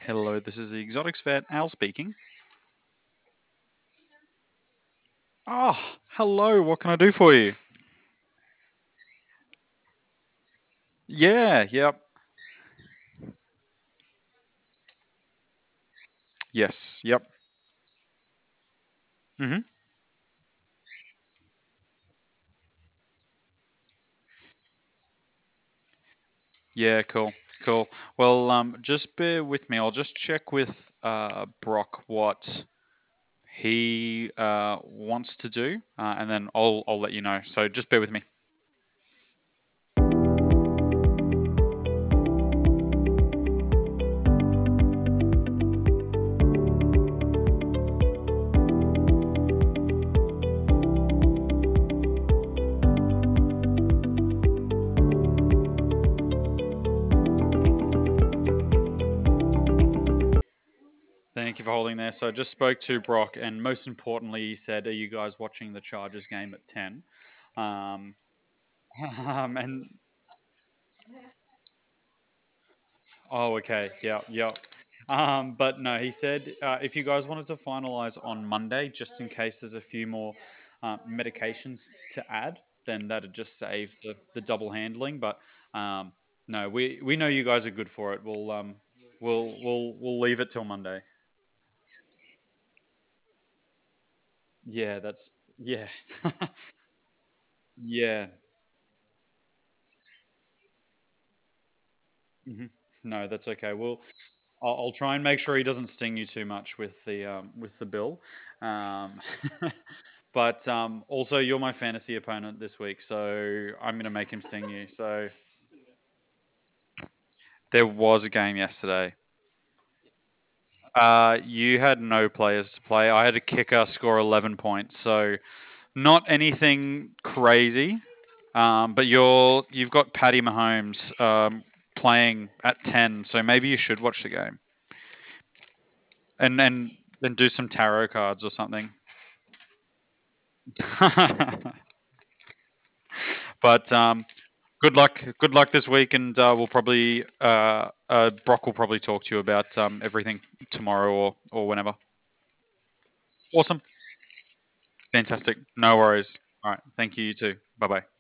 Hello, this is the Exotics Vet, Al speaking. Oh, hello, what can I do for you? Yeah, yep, yes, yep. hmm Yeah, cool, cool. Well, just bear with me. I'll just check with Brock what he wants to do, and then I'll let you know. So just bear with me. Thank you for holding there. So I just spoke to Brock, and most importantly, he said, "Are you guys watching the Chargers game at 10?" Um, and Oh, okay. Yeah, yeah. But no, he said if you guys wanted to finalize on Monday, just in case there's a few more medications to add, then that'd just save the double handling. But no, we know you guys are good for it. We'll leave it till Monday. Yeah, that's yeah, yeah. hmm No, that's okay. I'll try and make sure he doesn't sting you too much with the bill. Um, but also, you're my fantasy opponent this week, so I'm gonna make him sting you. So there was a game yesterday. You had no players to play. I had a kicker score 11 points, so not anything crazy. But you've got Patty Mahomes playing at 10, so maybe you should watch the game and then do some tarot cards or something. But good luck this week, and we'll probably Brock will probably talk to you about everything tomorrow or whenever. Awesome, fantastic, no worries. All right, thank you. You too. Bye bye.